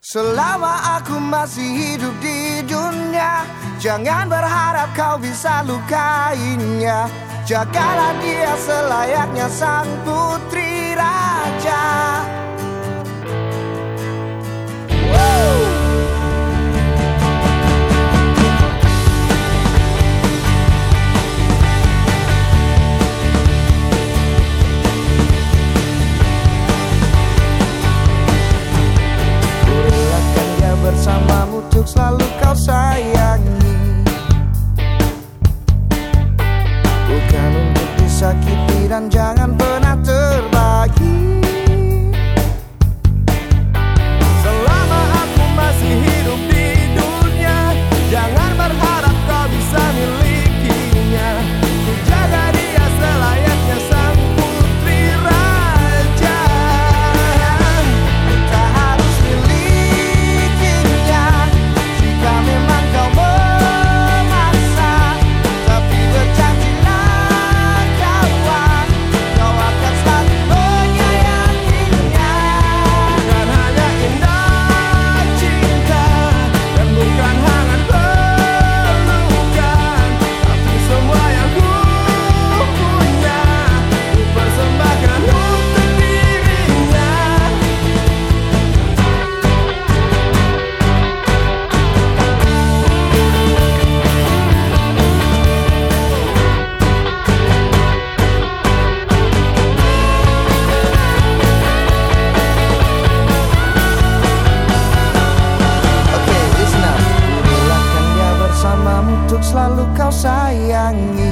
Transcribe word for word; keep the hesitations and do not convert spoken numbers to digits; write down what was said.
Selama aku masih hidup di dunia, jangan berharap kau bisa lukainya. Jagalah dia selayaknya sang putri raja. Woo! Bersamamu untuk selalu kau sayangi, bukan untuk disakiti dan jangan pernah terbagi. Selama aku masih hidup di dunia, jangan berharap kau bisa milikinya. Ku jaga dia selayaknya sang putri raja. Tak harus milik memang kau memaksa, tapi berjanjilah kawan, kau akan selalu menyayanginya. Bukan hanya indah cinta dan bukan hangat pelukan, tapi semua yang ku punya ku persembahkan untuk dirinya. Untuk selalu kau sayangi,